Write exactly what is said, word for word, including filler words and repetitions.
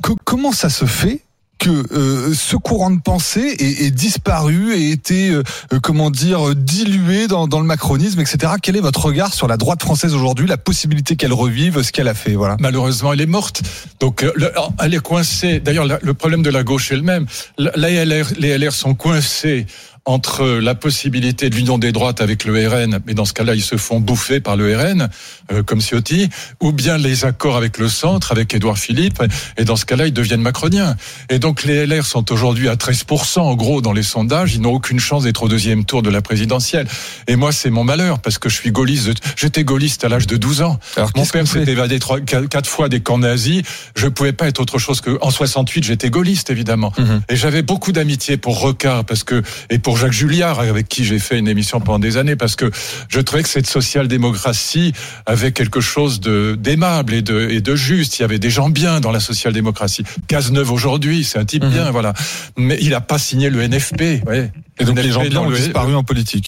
co- comment ça se fait que euh, ce courant de pensée est, est disparu et été, euh, comment dire, dilué dans, dans le macronisme, et cetera. Quel est votre regard sur la droite française aujourd'hui, la possibilité qu'elle revive ce qu'elle a fait, voilà. Malheureusement, elle est morte. Donc, le, elle est coincée. D'ailleurs, la, le problème de la gauche est le même. La, la L R, les L R sont coincés entre la possibilité de l'union des droites avec le R N, mais dans ce cas-là, ils se font bouffer par le R N, euh, comme Ciotti, ou bien les accords avec le centre, avec Édouard Philippe, et dans ce cas-là, ils deviennent macroniens. Et donc, les L R sont aujourd'hui à treize pour cent, en gros, dans les sondages. Ils n'ont aucune chance d'être au deuxième tour de la présidentielle. Et moi, c'est mon malheur, parce que je suis gaulliste. J'étais gaulliste à l'âge de douze ans. Alors, mon père s'est évadé trois, quatre fois des camps nazis. Je ne pouvais pas être autre chose que... En soixante-huit, j'étais gaulliste, évidemment. Mm-hmm. Et j'avais beaucoup d'amitié pour Rocard, parce que... et pour Jacques Julliard, avec qui j'ai fait une émission pendant des années, parce que je trouvais que cette social-démocratie avait quelque chose de, d'aimable et de, et de juste. Il y avait des gens bien dans la social-démocratie. Cazeneuve aujourd'hui, c'est un type mmh. bien, voilà. Mais il n'a pas signé le N F P. Ouais. Et donc N F P les gens bien ont disparu en politique.